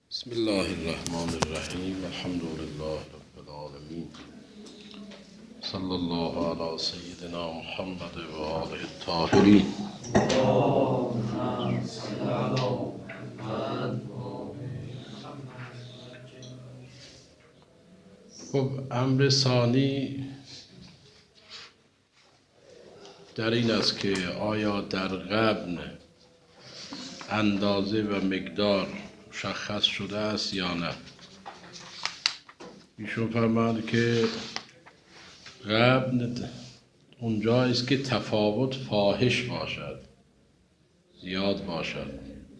بسم الله الرحمن الرحیم الحمد لله رب العالمین صلی الله علی سیدنا محمد و آله الطاهرین. خب امر ثانی در این است که آیا در غبن اندازه و مقدار مشخص شده است یا نه. ایشون فرماند که غبن اونجایی است که تفاوت فاحش باشد، زیاد باشد.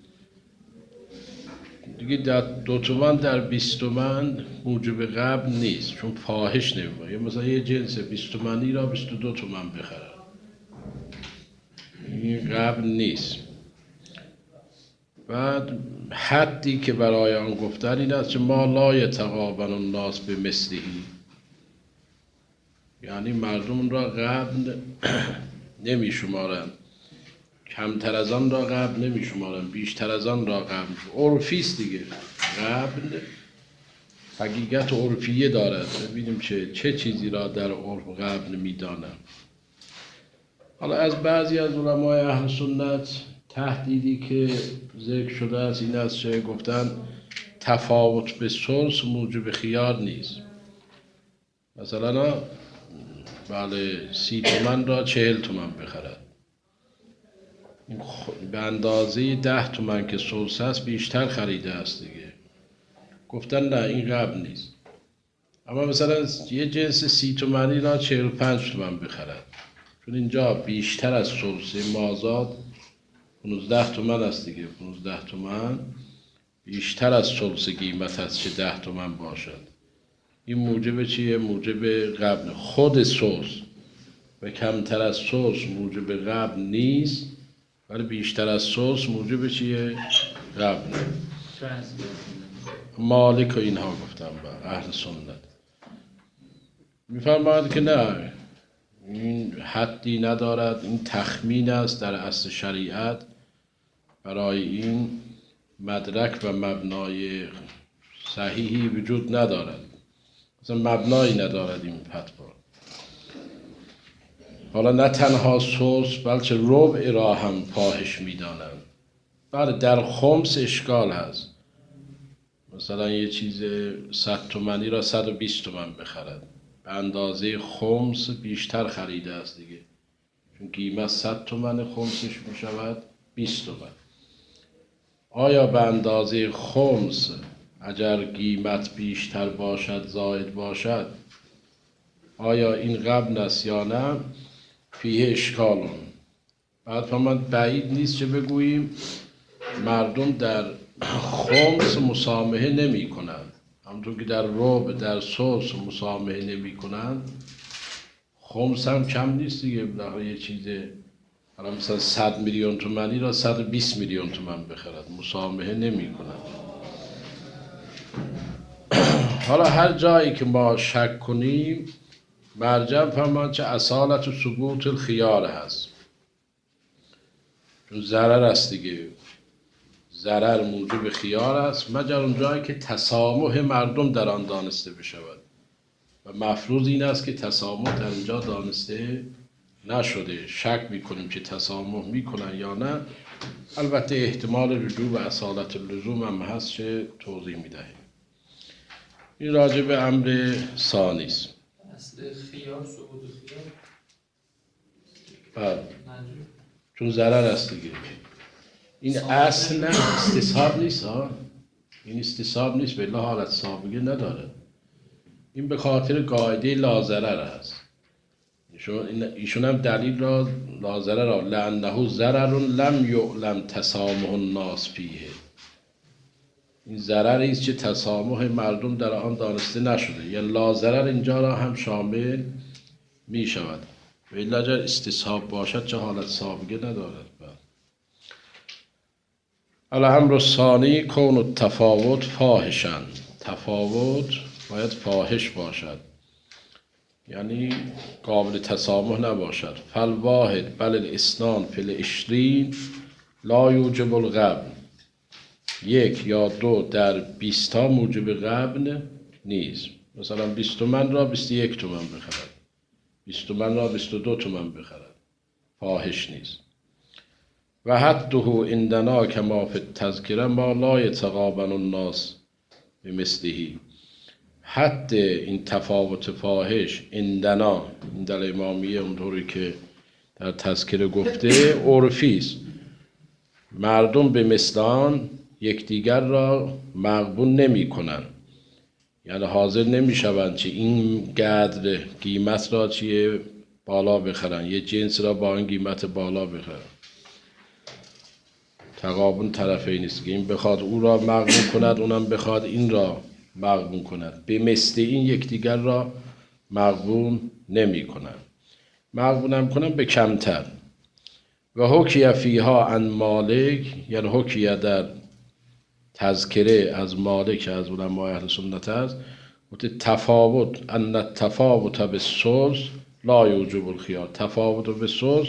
دیگه در 2 تومن در 20 تومن موجب غبن نیست، چون فاحش نمیشه. مثلا یه جنس 20 تومنی را 22 تومن بخرد، این غبن نیست. بعد حدی که برای آن گفتن این است که ما لا یتقابل الناس به مثلی، یعنی مردم را غبن نمی شمارند، کمتر از آن را غبن نمی شمارند، بیشتر از آن را غبن. عرفی است دیگه، غبن حقیقت عرفیه دارد. ببینیم چه چیزی را در عرف غبن می دانند. حالا از بعضی از علمای اهل سنت تهدیدی که ذکر شده است این است که گفتن تفاوت به ثلث موجب خیار نیست. مثلا بله 30 تومن را 40 تومن بخرد، به اندازه 10 تومن که ثلث است بیشتر خریده است دیگه. گفتن نه، این غبن نیست. اما مثلا یه جنس 30 تومنی را 45 تومن بخرد، چون اینجا بیشتر از ثلث مازاد 15 تومن است دیگه. 15 تومن بیشتر از ثلث قیمت است که 10 تومن باشد. این موجب چیه؟ موجب غبن. خود ثلث و کمتر از ثلث موجب غبن نیست، ولی بیشتر از ثلث موجب چیه؟ غبن. مالک و اینها گفتن با اهل سنت میفرماید که نه، این حدی ندارد، این تخمین است در اصل شریعت. برای این مدرک و مبنای صحیحی وجود ندارد، مثلا مبنایی ندارد این فتوا. حالا نه تنها ثلث بلکه ربع را هم فاحش میدانند. بله در خمس اشکال هست، مثلا یه چیز 100 تومنی را 120 تومن بخرد، به اندازه خمس بیشتر خریده است دیگه، چون قیمت 100 تومن خمسش می شود 20 تومن. آیا به اندازه خمس اگر قیمت بیشتر باشد زائد باشد آیا این غبن است یا نه؟ فیه اشکالون. بعد فرمود بعید نیست که بگوییم مردم در خمس مسامحه نمی کنند، همونطور که در ربع در ثلث مسامحه نمی کنند، خمس هم کم نیست دیگه. بالاخره یه چیزه حالا مثلا 100 میلیون تومانی را 120 میلیون تومان بخرد، مسامحه نمی کند. حالا هر جایی که ما شک کنیم مرجع فرمان چه اصالت و ثبوت الخیار هست، چون ضرر است دیگه. ضرر موجب خیار است مگر اون جایی که تسامح مردم در آن دانسته بشود، و مفروض این است که تسامح در اینجا دانسته نشده. شک میکنیم که تسامح میکنن یا نه. البته احتمال رجوع به اصالت اللزوم هم هست که توضیح میدهیم. این راجع به امر ثانی است. اصل خیار ثبوت خیار بله، چون ضرر است دیگه. این اصل نه استصحاب نیست ها، این استصحاب نیست، به حالت سابقه نداره. این به خاطر قاعده لازرر است. ایشون هم دلیل را لازرر را لانه ضرر لم یعلم تسامح الناس فیه، این ضرری است که تسامح مردم در آن دانسته نشده، یعنی لازرر اینجا را هم شامل می شود. و الا اگر استصحاب باشد چه حالت سابقه ندارد. الامر الثانی کون التفاوت فاحشا، تفاوت باید فاحش باشد، یعنی قابل تسامح نباشد. فالواحد بل الاثنان فی العشرین لا یوجب الغبن، یک یا دو در 20 تا موجب غبن نیست. مثلا 20 تومن را 21 تومن بخرد، 20 تومن را 22 تومن بخرد، فاحش نیست. و حده عندنا کما فی التذکره ما لا یتقابل الناس بمثله. حد این تفاوت فاحش عندنا، این در امامیه اونطوری که در تذکره گفته عرفی است. مردم به مثل آن یکدیگر را مغبون نمی کنند، یعنی حاضر نمی شوند چه این قدر قیمت را چیه بالا بخرن، یه جنس را با این قیمت بالا بخرن. تقابل طرفین است که این بخواد او را مغبون کند، اونم بخواد این را مغبون کند. به مثل این یکدیگر را مغبون نمی کنند. مغبون هم کنند به کمتر. و حکیه فیها عن مالک، یعنی حکیه در تذکره از مالک از علماء اهل سنت است، تفاوت ان التفاوت بالسلس لا یوجب الخیار. تفاوت بالسلس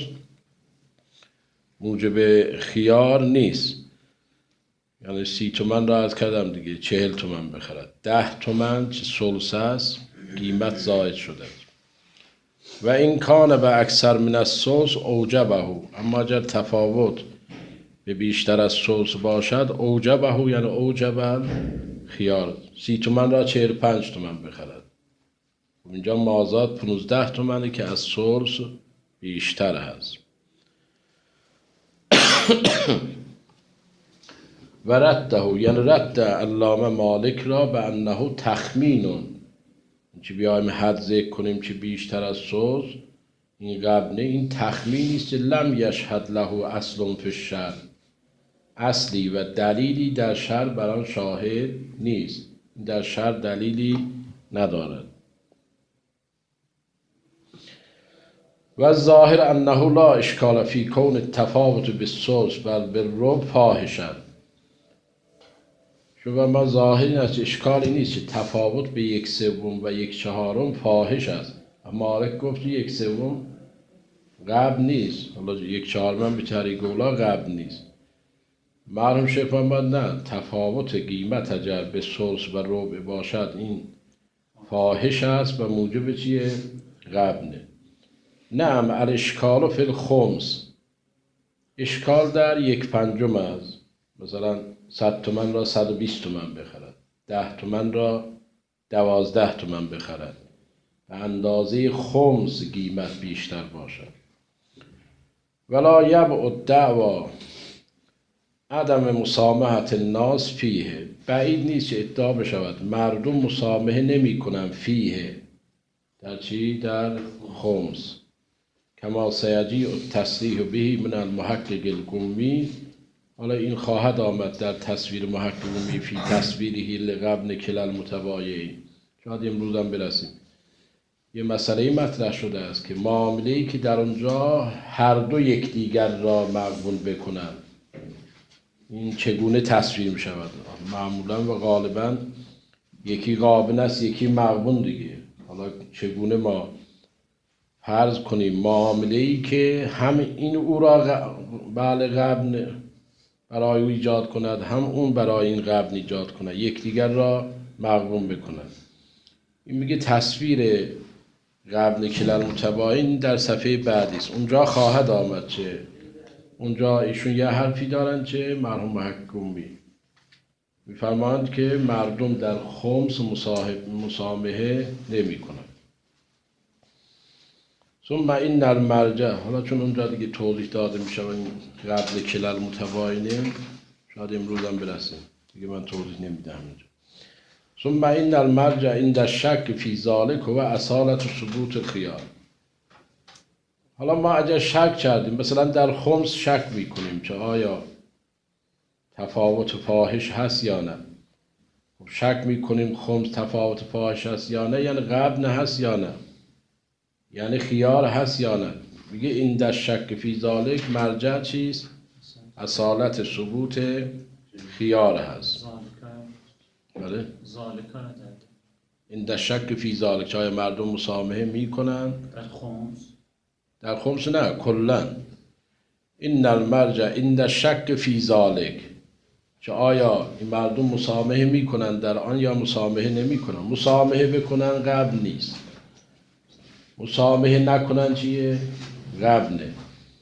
موجب خیار نیست. یعنی 30 تومن را از کردم دیگه 40 تومن بخرد. 10 تومن چه سلس است قیمت زاید شده. و این کان به اکثر من السلس اوجبه، اما اگر تفاوت به بیشتر از سلس باشد اوجبه، یعنی اوجب خیار. 30 تومن را 45 تومن بخرد. اینجا مازاد 15 تومنه که از سلس بیشتر هست. و رده، یعنی رد علامه مالک را به انه تخمینون، چه بیایم حد ذکر کنیم چه بیشتر از سلس این غبنه، این تخمینی است که لم یشهد له اصل فی الشرع، اصلی و دلیلی در شرع بر آن شاهد نیست، در شرع دلیلی ندارد. و ظاهر انه لا اشکال فی کون التفاوت بالسلس بل بالربع فاحشا. شما ما ظاهری است اشکالی نیست که تفاوت به 1/3 و 1/4 فاحش است. مالک گفت 1/3 غبن نیست، حالا 1/4 به طریق اولا غبن نیست. مرحوم شیخ فرمود نه، تفاوت قیمت اگر به سلس و ربع باشد این فاحش است و موجب چیه؟ غبنه. نعم الاشکال فی الخمس، اشکال در 1/5 است. مثلا 100 تومن را 120 تومن بخرد، 10 تومن را 12 تومن بخرد، به اندازه خمس قیمت بیشتر باشد. ولا یبعد دعوا عدم مسامحت الناس فیه، بعید نیست که ادعا بشود مردم مسامحه نمی کنند فیه، در چی؟ در خمس. کما سیجی التصریح به من المحقق القمی، حالا این خواهد آمد در تصویر محقق قمی فی تصویره لغبن کلا المتبایعین، شاید امروز هم برسیم. یه مسئله مطرح شده است که معامله‌ای که در اونجا هر دو یکدیگر را مغبون بکنند این چگونه تصویر می شود؟ معمولا و غالبا یکی غابن است یکی مغبون دیگه. حالا چگونه ما فرض کنیم معامله‌ای که هم این او را بله غبن برای او ایجاد کند، هم اون برای این غبن ایجاد کند، یکدیگر را مغبون بکند. این میگه تصویر غبن کلا المتباین در صفحه بعدی است. اونجا خواهد آمد چه اونجا ایشون یه حرفی دارن چه مرحوم محکومی میفرمایند که مردم در خمس مسامحه نمی کنند. ثم این المرجع، حالا چون اونجا دیگه توضیح داده میشه این قبل کلل متباینه، شاید امروز هم برسیم دیگه، من توضیح نمیدم اینجا. ثم این المرجع عند الشک فی ذلک و اصالت ثبوت خیار. حالا ما اگر شک کردیم مثلا در خمس شک میکنیم که آیا تفاوت فاحش هست یا نه، شک میکنیم خمس تفاوت فاحش هست یا نه، یعنی غبن هست یا نه، یعنی خیار هست یا نه. میگه این در شک فی ذالک مرجع چیست؟ اصالت ثبوت خیار هست. بله؟ این در شک فی ذالک چه آیا مردم مسامحه میکنن؟ در خمس نه، کلن. این المرجع این در شک فی ذالک، که آیا این مردم مسامحه میکنن در آن یا مسامحه نمیکنن. مسامحه بکنن قبل نیست، مسامحه نکنن چیه؟ قبله.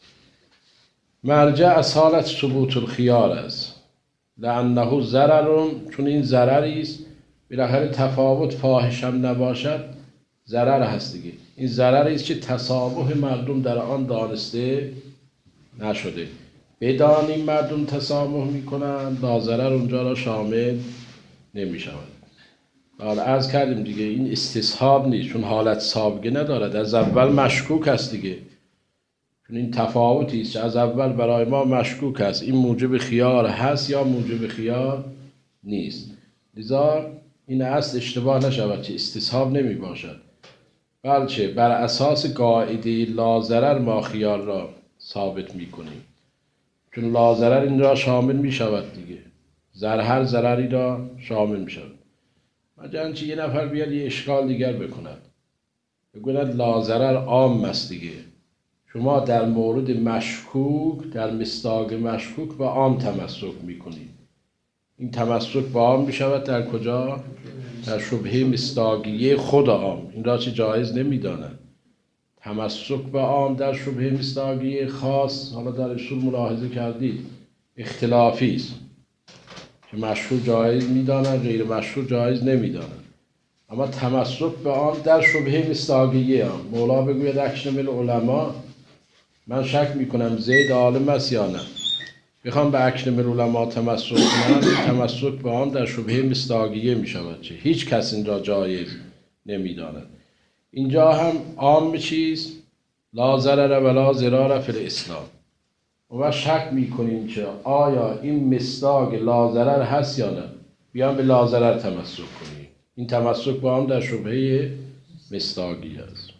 مرجع اصالت ثبوت الخیار است، لانه ضرر، چون این ضرری است، بالاخره تفاوت فاحش هم نباشد ضرر هست دیگه. این ضرری است که تسامح مردم در آن دانسته نشده. بدانیم مردم تسامح میکنن، لاضرر اونجا را شامل نمیشود. حالا عرض کردیم دیگه این استصحاب نیست، چون حالت سابقه ندارد، از اول مشکوک است دیگه. چون این تفاوتی است، از اول برای ما مشکوک است، این موجب خیار هست یا موجب خیار نیست. لذا این اصل اشتباه نشود که استصحاب نمی باشد، بلکه بر اساس قاعده لاضرر ما خیار را ثابت می کنیم، چون لاضرر این را شامل می شود دیگه، هر ضرری را شامل می شود. مجن چه یه نفر بیاد یه اشکال دیگر بکند، بگوید لاضرر عام است دیگه، شما در مورد مشکوک، در مصداق مشکوک با عام تمسک میکنید. این تمسک با عام میشود در کجا؟ در شبهه مصداقیه خود عام. این را چه جایز نمیدانند. تمسک با عام در شبهه مصداقیه خاص، حالا در اصول ملاحظه کردید اختلافی است، که مشهور جایز میدانند، غیر مشهور جایز نمیدانند. اما تمسک به عام در شبهه مصداقیه عام. مولا بگوید اکنون العلماء، من شک میکنم زید عالم است یا نه، بخوام به اکنون العلماء تمسک کنم، تمسک به آن در شبهه مصداقیه میشود، چه هیچ کس این را جایز نمیداند. اینجا هم عام چیز لا ضرر ولا ضرار فی الاسلام، و شک میکنیم که آیا این مصداق لا ضرر هست یا نه، بیان به لا ضرر تمسک کنیم. این تمسک با آن در شبهه مصداقیه است.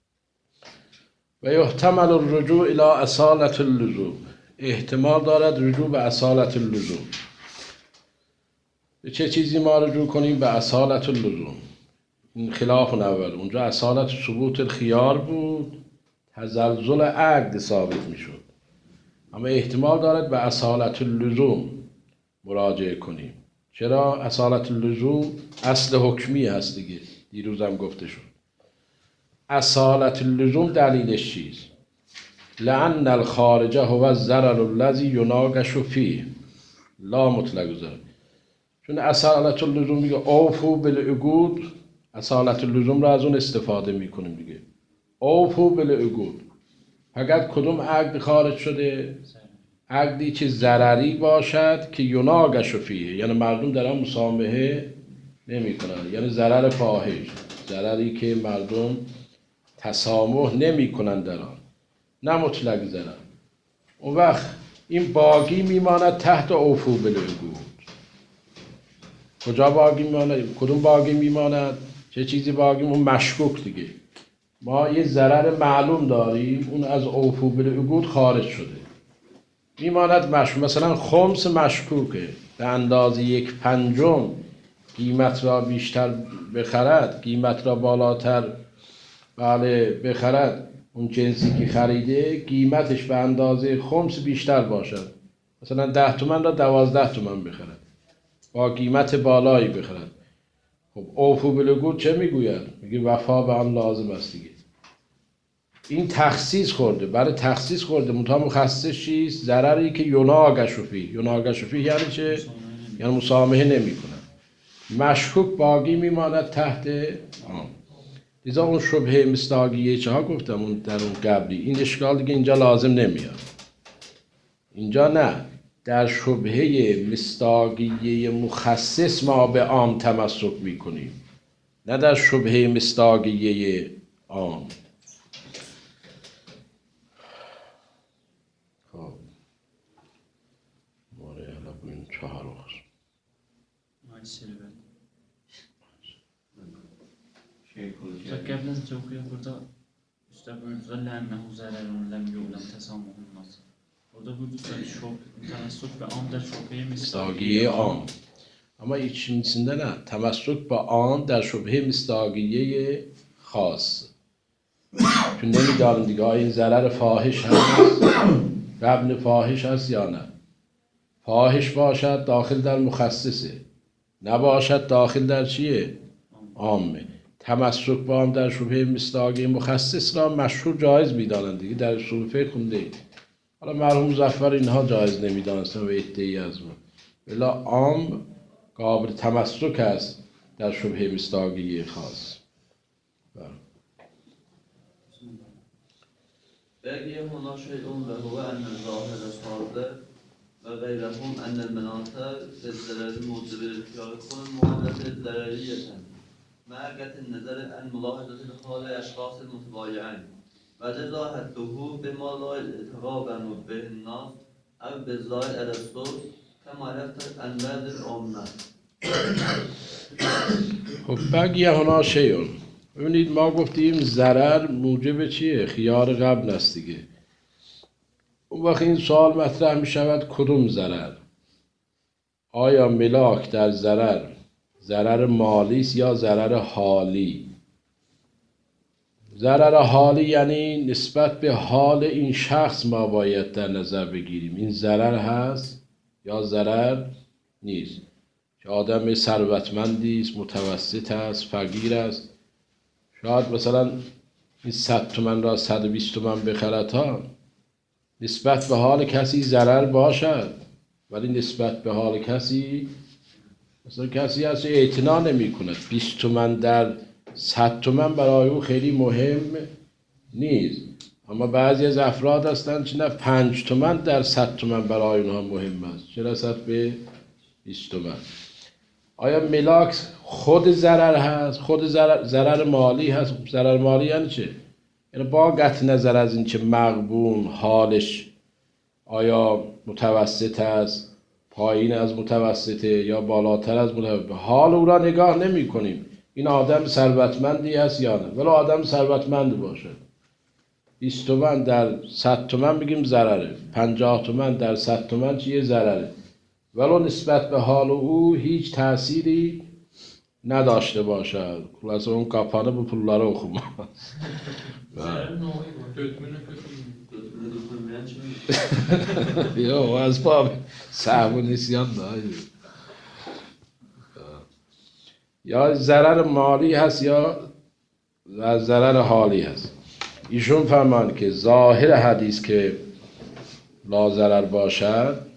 و یحتمل الرجوع الى اصالت اللزوم، احتمال دارد رجوع به اصالت اللزوم. به چه چیزی ما رجوع کنیم؟ به اصالت اللزوم. این خلاف اول، اونجا اصالت ثبوت الخیار بود، تزلزل عقد ثابت میشد، اما احتمال دارد به اصالت اللزوم مراجعه کنیم. چرا؟ اصالت اللزوم اصل حکمی هست دیگه، دیروزم گفته شد. اصالت اللزوم دلیلش چیست؟ لأن الخارج هو الضرر الذي يناقش فيه لا مطلق ضرر. چون اصالت اللزوم میگه اوفو بالعقود، اصالت اللزوم را از اون استفاده میکنیم دیگه. اوفو بالعقود، فقط کدوم عقد خارج شده؟ عقدی که ضرری باشد که يناقش فيه، یعنی مردم در آن مسامحه نمی کنند، یعنی ضرر فاحش، ضرری که مردم تسامح نمی کنند در آن، نه مطلق ضرر. اون وقت این باقی میماند تحت اوفو بالعقود. کجا باقی میماند؟ کدوم باقی میماند؟ چه چیزی باقی؟ اون مشکوک دیگه. ما یه ضرر معلوم داریم، اون از اوفو بالعقود خارج شده، میماند مشکوک. مثلا خمس مشکوکه، به اندازه 1/5 قیمت را بیشتر بخرد، قیمت را بالاتر بخرد، اون جنسی که خریده قیمتش به اندازه خمس بیشتر باشد، مثلا 10 تومن را 12 تومن بخرد، با قیمت بالایی بخرد. خب اوفو بالعقود چه میگوید؟ میگه وفا به آن لازم است دیگه. این تخصیص خورده، برای تخصیص خورده، منتها مخصصش چیست؟ ضرری که یناقش فیه. یناقش فیه یعنی چه؟ یعنی مسامحه نمی کنن. مشکوک باقی میماند تحت آن. لذا اون شبهه مصداقیه چه ها گفتم اون در اون قبلی، این اشکال دیگه اینجا لازم نمیاد. اینجا نه، در شبهه مصداقیه مخصص ما به عام تمسک میکنیم، نه در شبهه مصداقیه عام. خب ماره حالا ببین 4 قبل از توقیع burada işte buyurdular لأنه ضرر لم يعلم تسامح الناس. Orada buyurdular temassuk ve am در شبهه مصداقیه عام. اما ikincisinde نه، تمسک با آن در شبهه مصداقیه خاص. چون نمیدارم دیگه این ضرر فاحش هست، قبل فاحش هست یا نه. فاحش باشد داخل در مخصصه، نباشد داخل در چیه؟ عامه. تمسک با هم در شبهه مصداقی مخصص را مشروع جایز می‌دانند دیگه، در اصول فقه خونده اید. حالا مرحوم مظفر اینها جایز نمی‌دانستن و عده‌ای از ما، الا عام قابل تمسک است در شبهه مصداقی خاص. بقي هنا شيء وهو أن الظاهر صادق وغيرهم أن المناط للضرر موجب الخيار يكون المعاملة الضررية مع قطع النظر عن ملاحظة حال أشخاص المتبايعين ولذا حده بما لا يتغابن به الناس أو بالظاهر على الصوت كما يفترض عن بعض العامة. خب بقیه هنا شیعون. ببینید ما گفتیم ضرر موجب چیه؟ خیار قبل است دیگه. اون وقت این سوال مطرح می شود کدوم ضرر؟ آیا ملاک در ضرر مالی است یا ضرر حالی؟ ضرر حالی یعنی نسبت به حال این شخص ما باید در نظر بگیریم این ضرر هست یا ضرر نیست. که آدم ثروتمندی است، متوسط است، فقیر است، شاید مثلا این 100 تومن را 120 تومن بخرد ها، نسبت به حال کسی ضرر باشد، ولی نسبت به حال کسی مثلا کسی هست اعتنا نمی کند، 20 تومن در 100 تومن برای او خیلی مهم نیست. اما بعضی از افراد هستند که نه 5 تومن در 100 تومن برای اونها مهم است، چه رسد به 20 تومن. آیا ملاک خود ضرر هست؟ خود ضرر مالی هست؟ ضرر مالی یعنی چه؟ یعنی با قطع نظر از این که مغبون حالش آیا متوسط است، پایین از متوسطه یا بالاتر از متوسطه، حال او را نگاه نمی کنیم این آدم ثروتمندی است یا نه. ولی آدم ثروتمند باشد 20 تومن در 100 تومن بگیم ضرره، 50 تومن در 100 تومن چیه؟ ضرره. ولو نسبت به حال او هیچ تأثیری نداشته باشد. خلاصه اون کاپانه bu pulları okuma. Yok az abi. Sahbu nisyan da. یا ضرر مالی هست یا ضرر حالی هست. ایشون فرمان که ظاهر حدیث که لا ضرر باشد،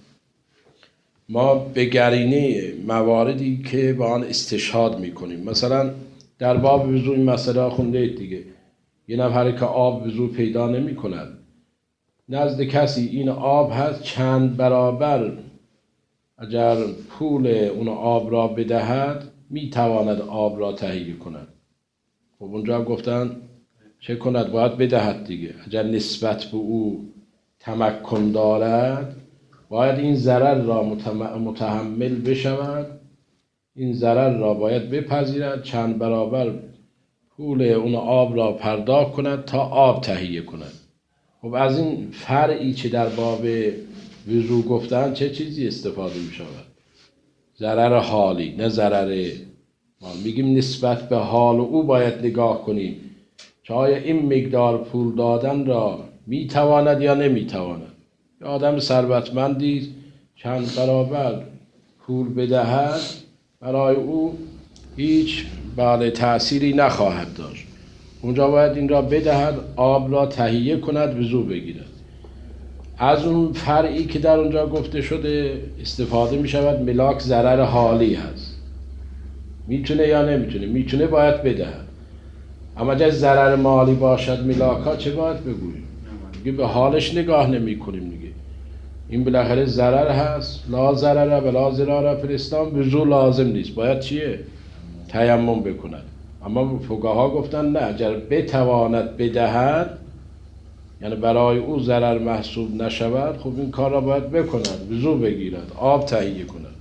ما به قرینه مواردی که با آن استشهاد میکنیم. مثلا در باب وضو این مسئله خونده اید دیگه، یه نفری که آب وضو پیدا نمی کند، نزد کسی این آب هست چند برابر اگر پول اون آب را بدهد میتواند آب را تهیه کند. خب اونجا گفتن چه کند؟ باید بدهد دیگه. اگر نسبت به او تمکن دارد باید این ضرر را متحمل بشود، این ضرر را باید بپذیرد، چند برابر پول اون آب را پرداخت کند تا آب تهیه کند. خب از این فرعی که در باب وضو گفتن چه چیزی استفاده می شود؟ ضرر حالی، نه ضرر مالی. میگیم نسبت به حال او باید نگاه کنیم که آیا این مقدار پول دادن را میتواند یا نمیتواند. آدم ثروتمندی چند برابر پول بدهد برای او هیچ تأثیری نخواهد داشت. اونجا باید این را بدهد، آب را تهیه کند، وضو بگیرد. از اون فرعی که در اونجا گفته شده استفاده می شود ملاک ضرر حالی هست. میتونه یا نمیتونه؟ میتونه باید بدهد. اما اگر ضرر مالی باشد ملاکا چه باید بگوییم؟ دیگه به حالش نگاه نمی کنیم دیگه. این بالاخره ضرر هست، لا ضرر ولا ضرار فی الاسلام، وضو لازم نیست، باید چیه؟ تیمم بکند. اما فقها گفتن نه، اگر بتواند بدهد یعنی برای او ضرر محسوب نشود، خب این کار را باید بکند، وضو بگیرد، آب تهیه کند.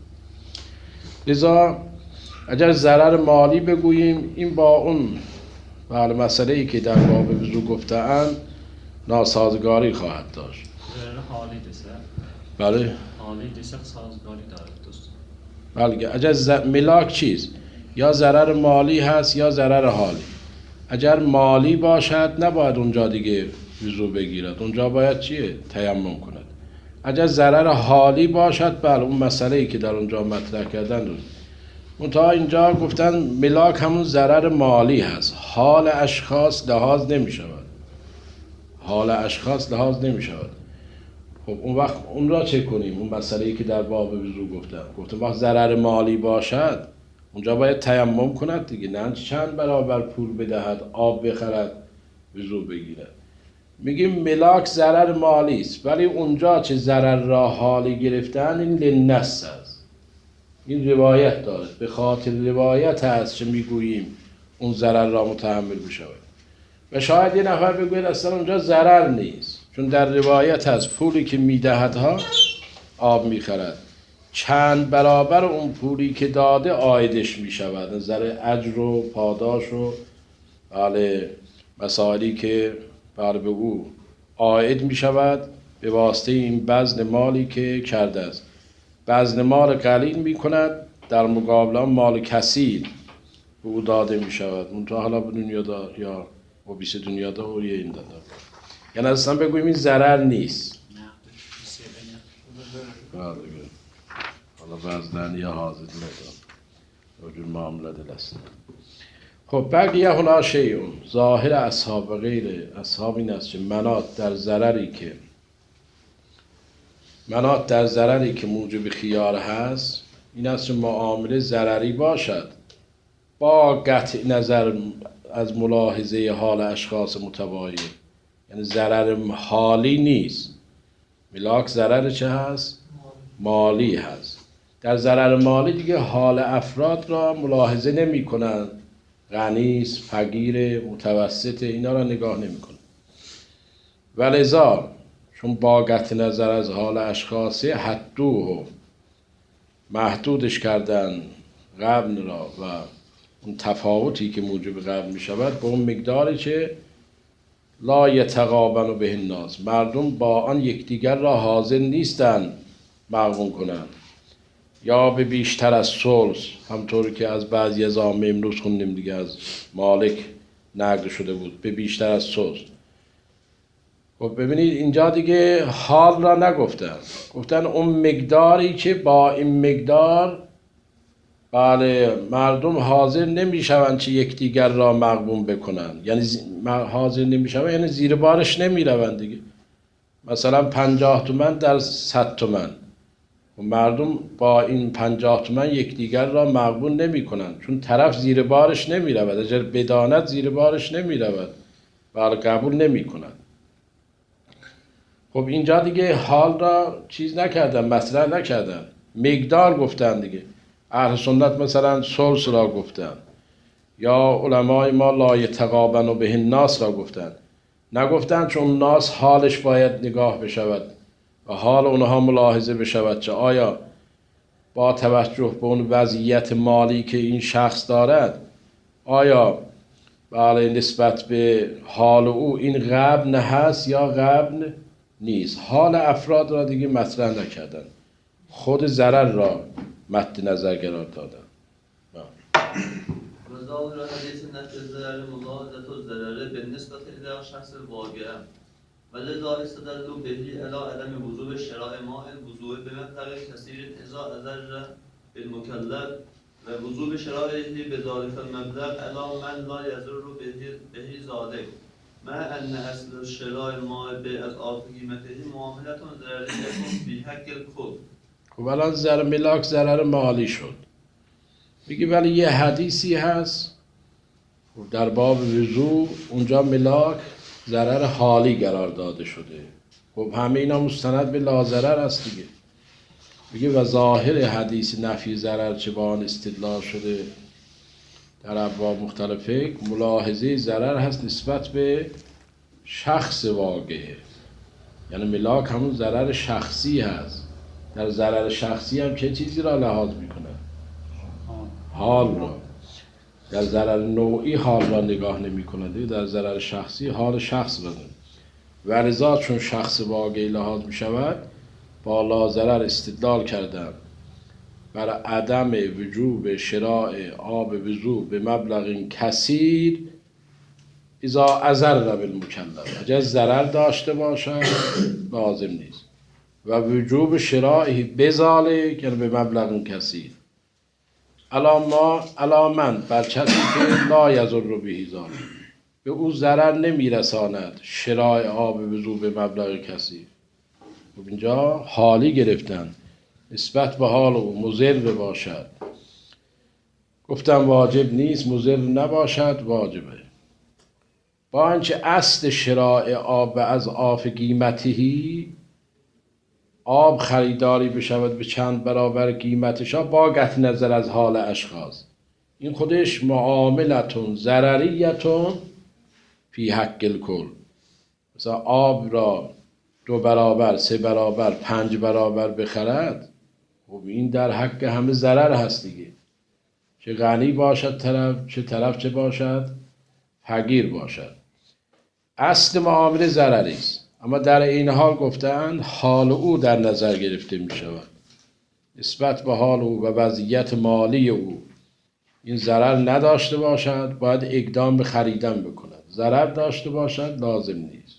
لذا اگر ضرر مالی بگوییم این با اون مسئله ای که در باب وضو گفته‌اند ناسازگاری خواهد داشت. ضرر حالی دسته؟ بله حالی دسته سازگاری دارد دوست. بله. اگر ملاک چیز یا ضرر مالی هست یا ضرر حالی. اگر مالی باشد نباید اونجا دیگه وضو بگیرد، اونجا باید چیه؟ تیمم کند. اگر ضرر حالی باشد بله اون مسئله ای که در اونجا مطرح کردن رو منتها اینجا گفتن ملاک همون ضرر مالی هست، حال اشخاص لحاظ نمی شود، حال اشخاص لحاظ نمی شود. خب اون وقت اون را چه کنیم؟ اون مسئله ای که در باب وضو گفتم وقت ضرر مالی باشد اونجا باید تیمم کند دیگه، نه چند برابر پول بدهد آب بخرد وضو بگیرد. میگیم ملاک ضرر مالی است، ولی اونجا چه ضرر را حالی گرفتن این للنص است، این روایت دارد، به خاطر روایت هست که میگوییم اون ضرر را متحمل بشود. و شاید یه نفر بگوید اصلا اونجا ضرر نیست، چون در روایت هست پولی که میدهد ها آب میخرد چند برابر اون پولی که داده آیدش میشود، نظر اجر و پاداش و بله مسائلی که بله به او عاید میشود به واسطه این بذل مالی که کرده است. بذل مال قلیل میکند در مقابل مال کثیر به او داده میشود، منتها حالا به دنیا دار یا و بیس دنیا دار و یه این داده، یعنی اصلا بگوییم این ضرر نیست. حالا بعضن یا حاضر ندارم وجود معامله دل است. خب بقیه هنا شیعون، ظاهر اصحاب و غیر اصحاب این است که منات در ضرری که موجب خیار هست این است که معامله ضرری باشد با قطع نظر از ملاحظه حال اشخاص متباین، یعنی ضرر حالی نیست. ملاک ضرر چه هست؟ مالی هست. در ضرر مالی دیگه حال افراد را ملاحظه نمی کنند، غنیست، فقیر، متوسط، اینا را نگاه نمی کنند. ولذا چون با قطع نظر از حال اشخاص حدوه محدودش کردن غبن را و اون تفاوتی که موجب غبن می شود به اون مقداری که لا یتقابل به الناس، مردم با آن یکدیگر را حاضر نیستند مغبون کنند، یا به بیشتر از ثلث، همطور که از بعضی از عامه امروز خوندیم دیگه از مالک نقل شده بود، به بیشتر از ثلث. خب ببینید اینجا دیگه حال را نگفتن، گفتن اون مقداری که با این مقدار بله مردم حاضر نمیشوند که یکدیگر را مغبون بکنند، یعنی حاضر نمیشوند یعنی زیر بارش نمیروند دیگه. مثلا 50 تومن در 100 تومن، مردم با این 50 تومن یکدیگر را مغبون نمی کنند، چون طرف زیر بارش نمی رود، اگر بداند زیر بارش نمی رود بله قبول نمی کند. خب اینجا دیگه حال را چیز نکردن، مطرح نکردن، مقدار گفتن دیگه. اهل سنت مثلا ثلث را گفتن، یا علمای ما لا یتقابل به الناس را گفتن، نگفتن چون ناس حالش باید نگاه بشود و حال اونها ملاحظه بشود چه آیا با توجه به اون وضعیت مالی که این شخص دارد آیا بله نسبت به حال او این غبن هست یا غبن نیست. حال افراد را دیگه مطرح نکردن، خود ضرر را مد نظر قرار دادن. و ظاهر حدیث نفی الضرر ملاحظة الضرر بالنسبة إلى شخص الواقع ولذا استدلوا به على عدم وجوب شراء ماء الوضوء بمبلغ كثير إذا أضر بالمكلف ووجوب شرائه بذلك المبلغ على من لا يضر به ذلك مع أن أصل شراء الماء بأضعاف قيمته معاملة ضررية في حق الكل. خب الان ملاک ضرر مالی شد، میگه ولی یه حدیثی هست در باب وضو اونجا ملاک ضرر حالی قرار داده شده. خب همه اینا مستند به لاضرر است دیگه. میگه و ظاهر حدیث نفی ضرر چه با آن استدلال شده در ابواب مختلفه ملاحظه ضرر هست نسبت به شخص واقعه، یعنی ملاک همون ضرر شخصی هست. در ضرر شخصی هم چه چیزی را لحاظ میکنه؟ حال را. در ضرر نوعی حال را نگاه نمی کنند، در ضرر شخصی حال شخص را دارد. و لذا چون شخص واقعی لحاظ می شود با لاضرر استدلال کردن بر عدم وجوب شراء آب وضو به مبلغ کثیر اذا اضر بالمکلف، اگر ضرر داشته باشد لازم نیست. و وجوب شرائه بذالک، یعنی به مبلغ کثیر، علی من، بر کسی که لا یضر به ذالک، به او ضرر نمیرساند شراء آب وضو به مبلغ کثیر. خب اینجا حالی گرفتن، نسبت به حال او مضر باشد. گفتم واجب نیست، مضر نباشد واجبه. با آنچه اصل شراء آب و از آف قیمتی، آب خریداری بشود به چند برابر قیمتش با قطع نظر از حال اشخاص، این خودش معاملتون ضرریتون فی حق الکل. مثلا آب را 2 برابر، 3 برابر، 5 برابر بخرد، خب این در حق همه ضرر هست دیگه، چه غنی باشد طرف، چه باشد فقیر باشد. اصل معامله ضرری است، اما در این حال گفتند حال او در نظر گرفته می شود، نسبت به حال او و وضعیت مالی او این ضرر نداشته باشد، باید اقدام به خریدن بکند. ضرر داشته باشد لازم نیست.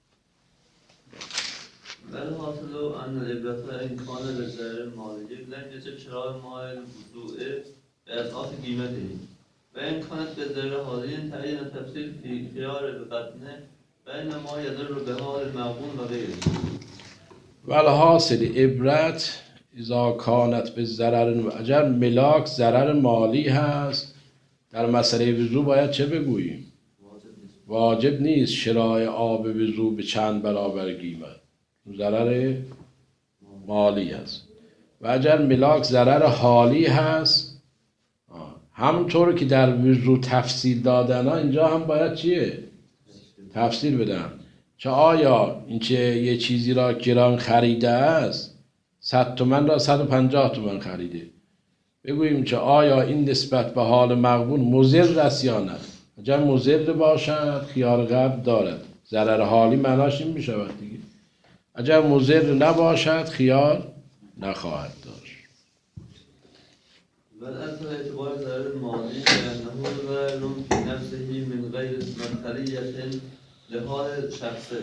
والحاصل أن العبرة إن كان للزائر المالي لم يجب شراء ماء الوضوء بأضعاف قيمته، وإن كانت بالزائر حاليا تعين التفصيل في خيار البطنه بين ما يضر بحال المغبون وغيره. والحاصل عبرت اذا کانت به ضرر، اگر ملاک ضرر مالی هست، در مسئله وضو باید چه بگوییم؟ واجب نیست شراء آب وضو به چند برابر قیمت، ضرر مالی هست. و اگر ملاک ضرر حالی هست، همونطور که در وضو تفصیل دادن ها، اینجا هم باید چیه؟ تفصیل بدن. چه آیا این چه یه چیزی را گران خریده است، 100 تومن را 150 تومن خریده، بگوییم چه آیا این نسبت به حال مغبون مضر است یا نه؟ اگر مضر باشد خیار قبل دارد، ضرر حالی معناش این می شود دیگه. اگر مضر نباشد خیار نخواهد داشت. والأصل اعتبار ضرر الماضي لأنه ضرر في نفسه من غير مدخلية لحال شخصه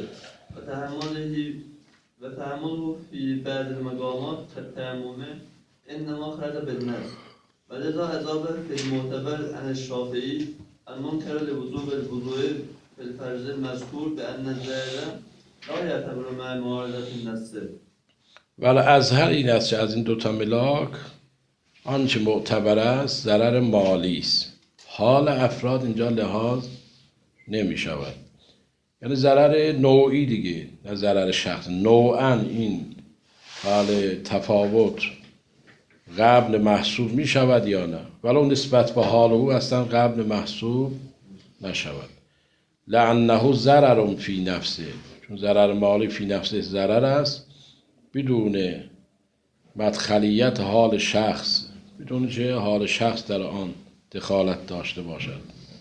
وتحمله في بعض المقامات كالتيمم إنما خرج بالنص، ولذا عذاب في المعتبر عن الشافعي المنكر لوجوب الوضوء في الفرض المذكور بأن الزائر لا يعتبر مع معارضة النص. ولی اظهر این است که از این دوتا ملاک آنچه معتبر است ضرر مالی است، حال افراد اینجا لحاظ نمی شود، یعنی ضرر نوعی دیگه، نه ضرر شخص. نوعا این حال تفاوت قبل محسوب می شود یا نه، ولو نسبت به حال او اصلا قبل محسوب نشود. لعنه ضرر فی نفسه، چون ضرر مالی فی نفسه ضرر است، بدون مدخلیت حال شخص، بدون چه حال شخص در آن دخالت داشته باشد.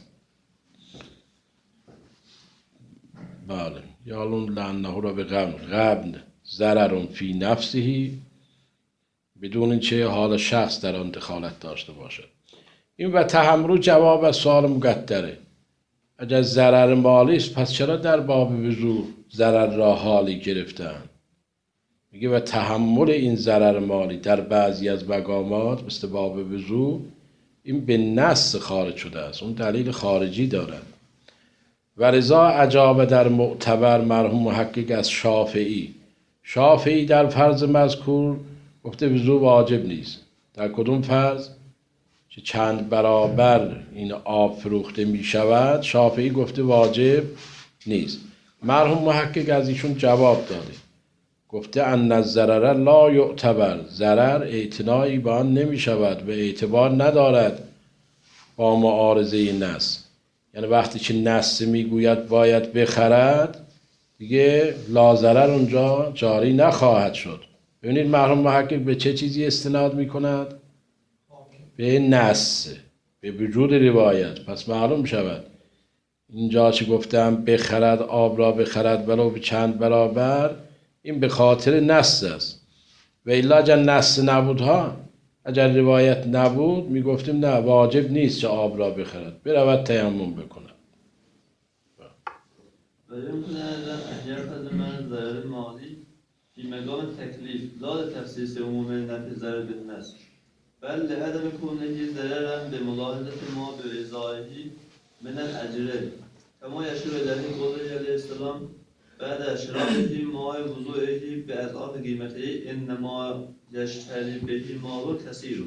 بله، یالون لعنه را به قبل ضرر فی نفسه، بدون اینکه حال شخص در آن دخالت داشته باشد. این و تحمل جواب از سوال مقدره. اگر ضرر مالی است پس چرا در باب وضو ضرر را حالی گرفتن؟ میگه و تحمل این ضرر مالی در بعضی از مقامات مثل باب وضو، این به نص خارج شده است، اون دلیل خارجی دارد. و رضا عجاب در معتبر مرحوم محقق از شافعی در فرض مذکور گفته وضو واجب نیست. در کدوم فرض؟ که چند برابر این آب فروخته می شود، شافعی گفته واجب نیست. مرحوم محقق از ایشون جواب داده، گفته ان الضرر لا یعتبر، ضرر اعتنایی به آن نمی شود و اعتبار ندارد با معارضه نص. یعنی وقتی که نص میگوید باید بخرد، دیگه لاضرر اونجا جاری نخواهد شد. ببینید مرحوم محقق به چه چیزی استناد میکند؟ به نص، به وجود روایت. پس معلوم شود اینجا چه گفتم بخرد، آب را بخرد ولو به چند برابر، این به خاطر نص است. و الا اگر نص نبود ها، اگر روایت نبود میگفتیم نه واجب نیست که آب را بخرد، برود تیمم بکند. ويمكن أن يأخذ من الضرر المالي في مقام التكليف لا لتخصيص عموم نفي الضرر بالنص بل لعدم كونه ضررا بملاحظة ما بإزائه من الأجر كما يشير إليه قوله عليه السلام بعد اشراحه ما وضوعه بأضعاف قيمته إنما يشتري به مال كثير.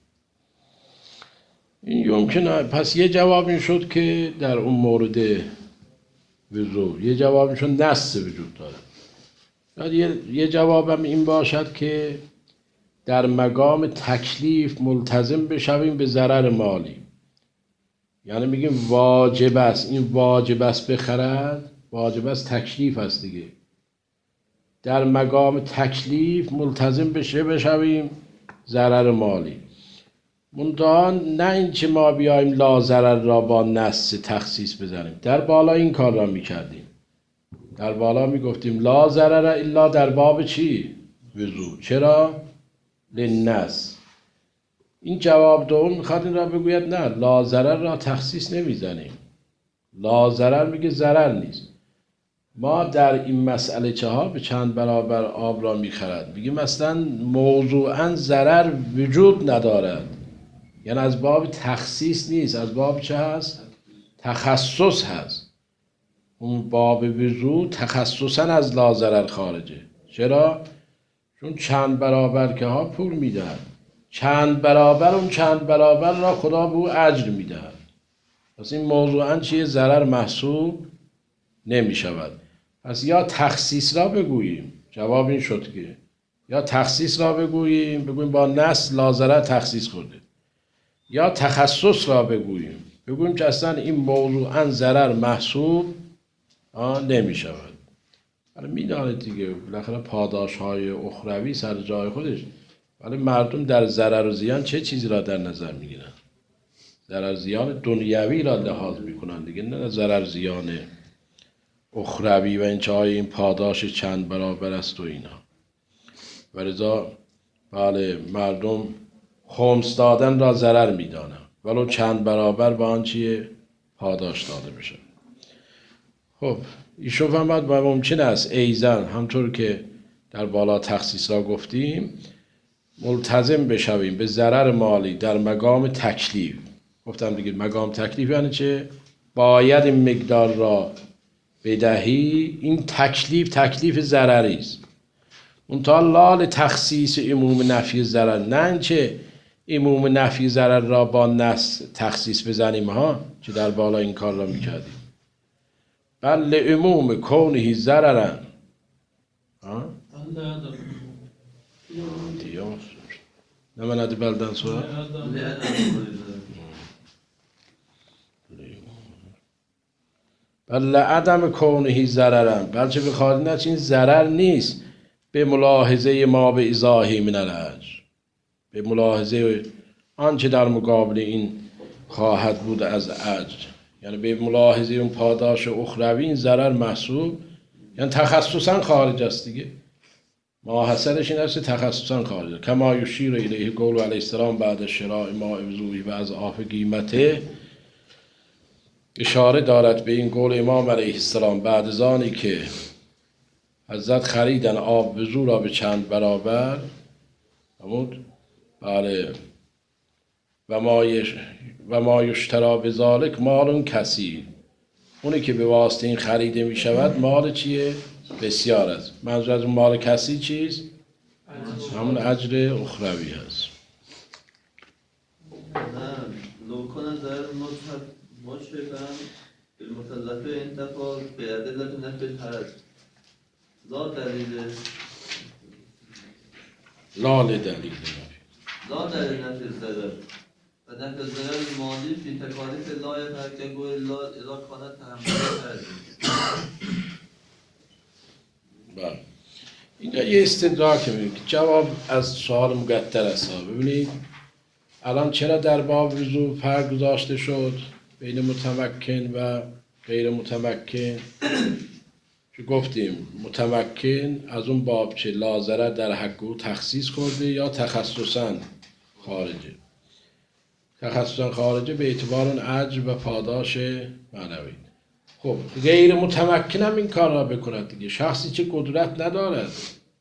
این یمکنه. پس یه جواب این شد که در اون مورد وضوع یه جواب این شد نص وجود داره. یه جواب هم این باشد که در مقام تکلیف ملتزم بشویم به ضرر مالی. یعنی میگیم واجب است، این واجب است بخرد، واجب است تکلیف است دیگه. در مقام تکلیف ملتزم بشویم ضرر مالی. منتها نه اینکه ما بیایم لا ضرر را با نص تخصیص بزنیم. در بالا این کار را میکردیم. در بالا میگفتیم لا ضرر الا در باب چی؟ وضوع. چرا؟ للنص. این جواب دوم میخواد این را بگوید نه، لا ضرر را تخصیص نمیزنیم. لا ضرر میگه ضرر نیست. ما در این مسئله چه به چند برابر آب را میخرد. میگه مثلا موضوعاً ضرر وجود ندارد. یعنی از باب تخصیص نیست، از باب چه هست؟ تخصص هست. اون باب وضوع تخصصاً از لا ضرر خارجه. چرا؟ چون چند برابر که ها پول میدهد، چند برابر اون چند برابر را خدا به او اجر میدهد. پس این موضوعاً چیه؟ ضرر محسوب نمی شود. پس یا تخصیص را بگوییم، جواب این شد که یا تخصیص را بگوییم با نص لا ضرر تخصیص خورده، یا تخصص را بگوییم که اصلا این موضوعاً ضرر محسوب نمی شود. میدانید دیگه بالاخره پاداش های اخروی سر جای خودش، ولی مردم در ضرر و زیان چه چیزی را در نظر میگیرن؟ ضرر زیان دنیوی را لحاظ میکنن دیگه، نه ضرر زیان اخروی و این چهای این پاداش چند برابر است و اینا. و لذا بله مردم خمس دادن را ضرر میدانن ولو چند برابر با آن چیه پاداش داده بشه. خب ایشون فهمد و ممکن است ایزن همطور که در بالا تخصیص را گفتیم ملتزم بشویم به ضرر مالی در مقام تکلیف. گفتم دیگه مقام تکلیف یعنی چه؟ باید این مقدار را بدهی. این تکلیف ضرری است. منتها لا تخصیص عموم نفی ضرر، نه اینکه عموم نفی ضرر را با نص تخصیص بزنیم چه در بالا این کار را میکردیم. بل عموم کونه ضررا نماند بلدن سوال بل عدم کونه ضررا، بلکه بخواهد نه این ضرر نیست به ملاحظه ما به ازاحی من الاجر، به ملاحظه آنچه در مقابل این خواهد بود از اجر، یعنی به ملاحظه اون پاداش اخروی این ضرر محسوب، یعنی تخصصا خارج است دیگه. ماحصلش این است تخصصا خارج است. کما یشیر الیه قول علیه السلام بعد شراء ما وضوعی و از آف قیمته، اشاره دارد به این قول امام علیه السلام بعد از آنی که حضرت خریدن آب وضو را به چند برابر بله و ما یشتری بذالک مال کثیر، اونی که به واسطه این خریده می شود مال چیه؟ بسیار است. منظور از اون مال کثیر چیست؟ همون اجر اخروی هست. لو کن ضرر مشرفا بالمثلث انتفاع بأدلة نفي الحرج لا دلیل نفی الضرر و نفی الضرر المالی فی تکالیف لا یتحقق الا اذا کانت تحمل الحرج. بله اینجا یه استدراک میگه جواب از سوال مقدر است. ببینید الان چرا در باب وضو فرق گذاشته شد بین متمکن و غیر متمکن؟ که گفتیم متمکن از اون باب چه لا ضرر در حق او تخصیص خورده یا تخصصاً خارجه. تخصصاً خارجه به اعتبار اون اجر و پاداش معنوی. خب غیر متمکن هم این کار را بکند دیگه. شخصی که قدرت ندارد،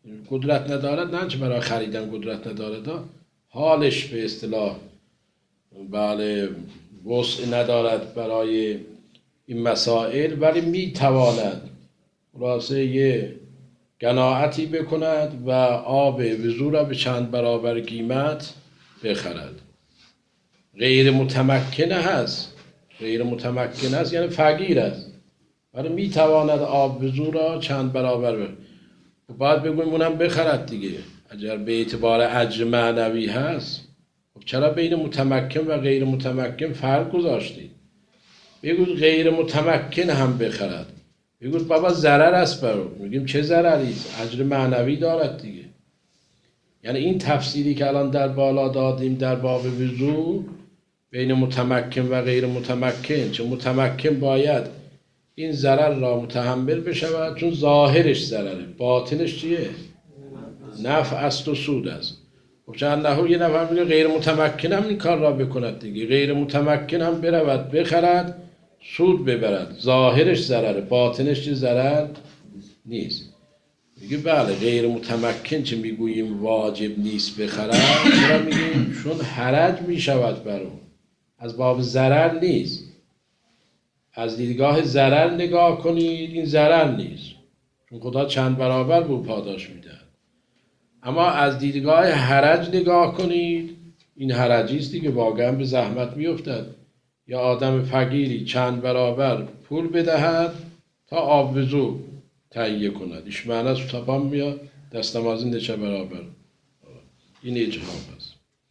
قدرت ندارد، نه چه برای خریدن قدرت ندارد، حالش به اصطلاح بله وسع ندارد برای این مسائل، ولی میتواند خلاصه یه قناعتی بکند و آب وضو را به چند برابر قیمت بخرد. غیر متمکن هست، غیر متمکن است یعنی فقیر است، ولی میتواند آب وضو را چند برابر بخرد. باید بگویم اونم بخرد دیگه. اگر به اعتبار اجر معنوی هست، خب چرا بین متمکن و غیر متمکن فرق گذاشتید؟ بگوید غیر متمکن هم بخرد، بگوید بابا ضرر است برو، میگیم چه ضرری است؟ اجر معنوی دارد دیگه. یعنی این تفسیری که الان در بالا دادیم در باب وضو بین متمکن و غیر متمکن، چه متمکن باید این ضرر را متحمل بشود چون ظاهرش ضرره، باطنش چیه؟ نفع است و سود است. خب چند نهو یه نفر میگه غیر متمکن هم این کار را بکند دیگه، غیر متمکن هم برود بخرد سود ببرد، ظاهرش ضرره، باطنش چه ضرر نیست. میگه بله غیر متمکن چه میگوییم واجب نیست بخرد، چرا میگیم؟ چون حرج میشود بر اون، از باب ضرر نیست. از دیدگاه ضرر نگاه کنید این ضرر نیست، چون خدا چند برابر به پاداش میده. اما از دیدگاه حرج نگاه کنید، این حرجی است دیگه، واقعا به زحمت میافتد یا آدم فقیری چند برابر پول بدهد تا آب وضو تهیه کند، ایش معنی است تپام میاد دستمازی نچه برابر، این اجحاف است.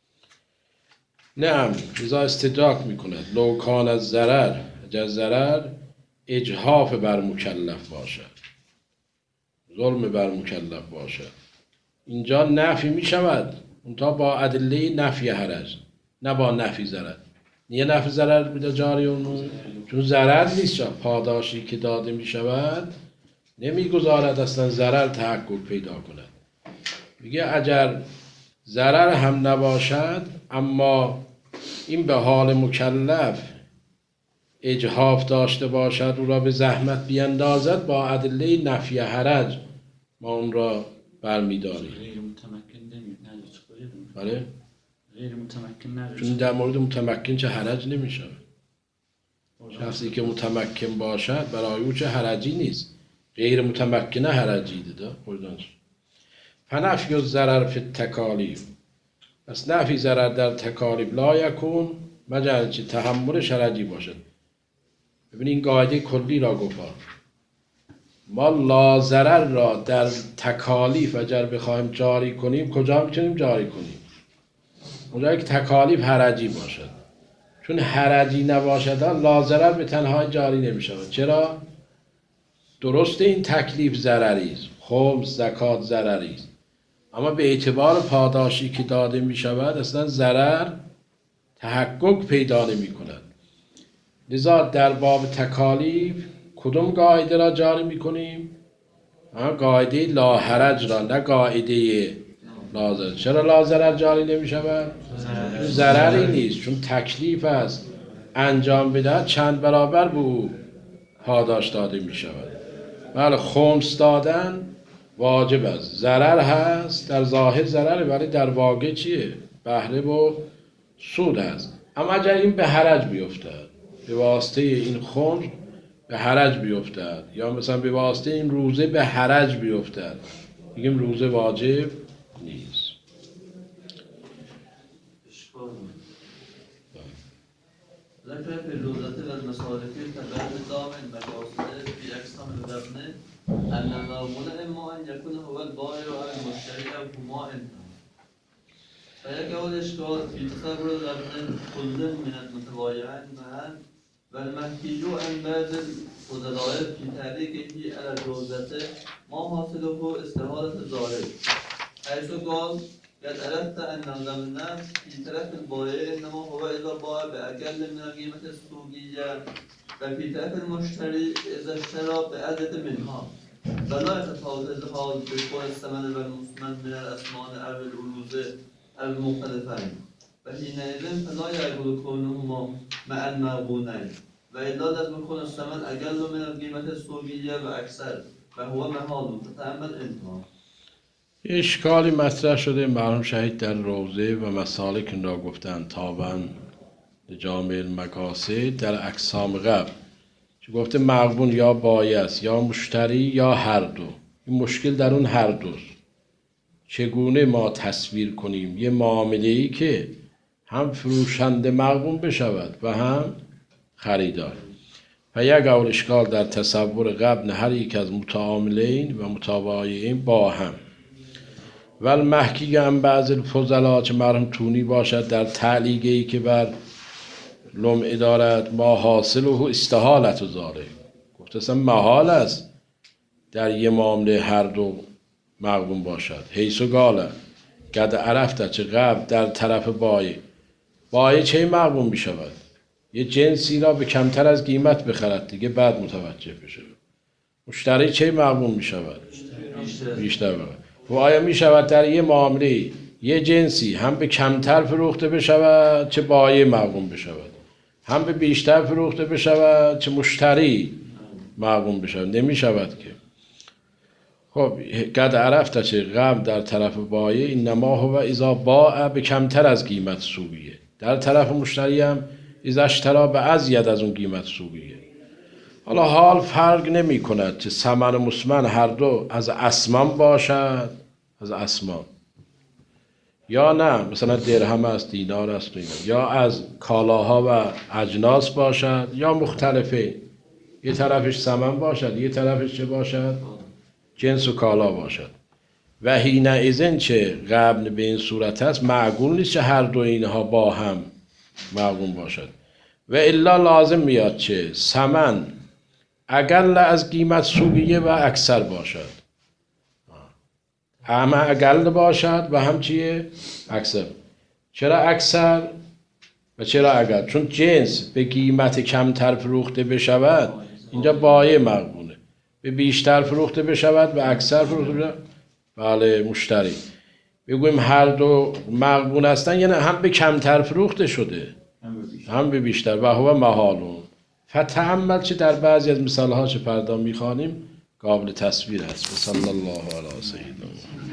نعم لذا استدراک میکند لو کان از ضرر، اگر ضرر اجحاف بر مکلف باشد، ظلم بر مکلف باشد، اینجا نفی می شود اونتا با ادله نفی حرج، نه با نفی ضرر. یه نفی ضرر بیده جاری اونو، چون ضرر نیست، پاداشی که داده می شود نمی گذارد اصلا ضرر تحقق پیدا کند. میگه اگر ضرر هم نباشد اما این به حال مکلف اجحاف داشته باشد، او را به زحمت بیندازد، با ادله نفی حرج ما اون را برمیداریم. غیر متمکن نمیاد نداره چطوری بود؟ بله؟ غیر متمکن نداره چون در مورد متمکن چه حرج نمیشه. شخصی که متمکن باشد برای او چه حرجی نیست، غیر متمکن حرجی ده فنفی الضرر فی التکالیف، پس نفی ضرر در تکالیف لا یکون مگر چه تحمل حرجی باشد. ببین این قاعده کلی را گفت، ما لا ضرر را در تکالیف اگر بخوایم جاری کنیم کجا میتونیم جاری کنیم؟ اونجایی که تکالیف حرجی باشد. چون حرجی نباشد لا ضرر به تنهایی جاری نمیشود. چرا؟ درست این تکلیف ضرری است، خمس زکات ضرری است، اما به اعتبار پاداشی که داده میشود اصلا ضرر تحقق پیدا نمی کند. لذا در باب تکالیف کدوم قاعده را جاری میکنیم؟ قاعده لا حرج را، نه قاعده لا ضرر. چرا لا ضرر جاری نمی شود؟ چون ضرری نیست، چون تکلیف است انجام بدهد چند برابر به او پاداش داده می شود. بله خمس دادن واجب است، ضرر هست، در ظاهر ضرره ولی در واقع چیه؟ بهره و سود هست. اما اگر این به حرج بیفتد، به واسطه این خمس به حرج بیفتد، یا مثلا به واسطه این روزه به حرج بیفتد، میگیم روزه واجب نیست. ذكر في اللغة والمصارف تبعد الضامن مقاصد في أقسام الوزن أن المضمون إما أن يكون هو البائع أو المشتري أو هما انتهى. فيقع الإشكال في تصور الوزن كل من المتبايعين معا والمحكي عن بعض الفضلاء في تعليقه على الجوزة ما حاصله استحالة الظاهر، حيث قال قد أردت أن الضمن في طرف البائع إنما هو إذا باع بأقل من القيمة السوقية وفي طرف المشتري إذا اشترى بأزيد منها، ولا يتفاوت الحال بقوع الثمن والمثمن من الأثمان أو الأرز المختلفين، وحينئذ فلا يعقل كونهما مع المغبونين، وإلا لازم يكون الثمن أقل من القيمة السوقية وأكثر، وهو محال تتأمل انتهى. اشکالی مطرح شده، مرحوم شهید در روضه و مسالک این را گفتن تابعا جامع المقاصد در اقسام قبل که گفته مغبون یا بایع است یا مشتری یا هر دو. این مشکل در اون هر دوست. چگونه ما تصویر کنیم یه معامله‌ای که هم فروشنده مغبون بشود و هم خریدار. و یک اول اشکال در تصور قبل هر یک از متعاملین و متبایعین با هم. ول محکی هم بعض الفضلا چه مرحوم تونی باشد در تعلیقی که بر لمعه دارد ما حاصل و استحالت و زاره. گفته اصلا محال است در یه معامله هر دو مغبون باشد. حیث و گاله قد عرفت چه قبل در طرف بایع چه مغبون می شود؟ یه جنسی را به کمتر از قیمت بخرد دیگه بعد متوجه بشه. مشتری چه مغبون می شود؟ بیشتر بخرد. و آیا می شود در یه معامله یه جنسی هم به کمتر فروخته بشود چه بایع مغبون بشود، هم به بیشتر فروخته بشود چه مشتری مغبون بشود؟ نمی شود که. خب قد عرفت چه قبل در طرف بایع اینما هو اذا باع به کمتر از قیمت سویه، در طرف مشتری هم اذا اشترا به ازید از اون قیمت سویه. حالا حال فرق نمی کند که ثمن و مسمن هر دو از اسمان باشد، از اسمان، یا نه مثلا درهم است، دینار است و اینا، یا از کالاها و اجناس باشد، یا مختلفه، یه طرفش ثمن باشد یه طرفش چه باشد؟ جنس و کالا باشد. و حین اذن چه قبل به این صورت است معقول نیست که هر دو اینها با هم معقول باشد. و الا لازم میاد چه ثمن اقل از قیمت سوقیه و اکثر باشد، هم اقل باشد و هم چیه؟ اکثر. چرا اکثر و چرا اقل؟ چون جنس به قیمت کمتر فروخته بشود اینجا بایع مغبونه، به بیشتر فروخته بشود و اکثر فروخته بشود بله مشتری. بگویم هر دو مغبون هستن یعنی هم به کمتر فروخته شده هم به بیشتر. و هو محالون فتأمل چه در بعضی از مثالها چه فردا میخوانیم قابل تصویر هست. صلی الله علی سیدنا